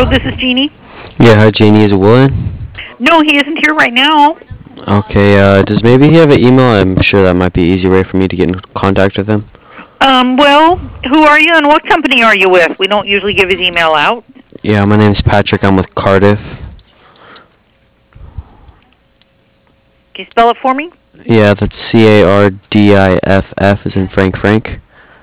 Hello, this is Jeannie. Yeah, hi Janie, is it Willen? No, he isn't here right now. Okay, does maybe he have an email? I'm sure that might be an easy way for me to get in contact with him. Well, who are you and what company are you with? We don't usually give his email out. Yeah, my name's Patrick. I'm with Cardiff. Can you spell it for me? Yeah, that's Cardiff, as in Frank Frank.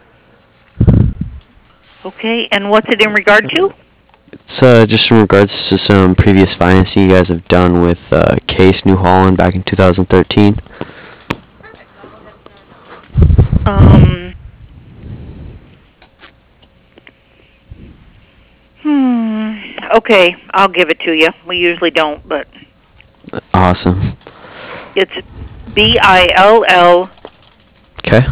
Okay, and what's it in regard to? It's just in regards to some previous financing you guys have done with Case New Holland back in 2013. Um, hmm. Okay, I'll give it to you. We usually don't, but Awesome. it's BILLBEAUDRY Okay.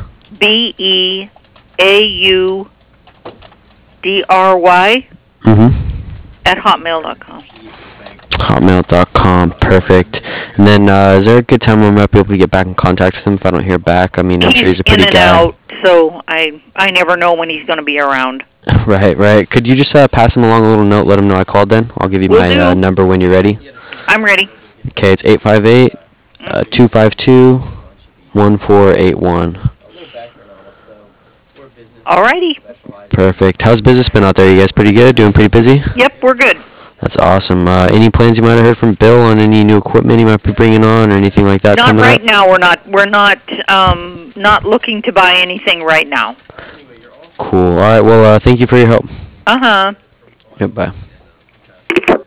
Mm-hmm. at hotmail.com. Hotmail.com. Perfect. And then, is there a good time when I might be able to get back in contact with him if I don't hear back? I mean, I'm sure He's he's a in pretty and guy. out, so I never know when he's going to be around. Right, right. Could you just pass him along a little note, let him know I called then? I'll give you Will my do. number when you're ready. I'm ready. Okay, it's 858 252 1481. Alrighty. Perfect. How's business been out there? You guys pretty good? Doing pretty busy? Yep, we're good. That's awesome. Any plans you might have heard from Bill on any new equipment he might be bringing on or anything like that Not coming right up? now. We're not looking to buy anything right now. Cool. All right. Well, thank you for your help. Uh huh. Yep. Bye.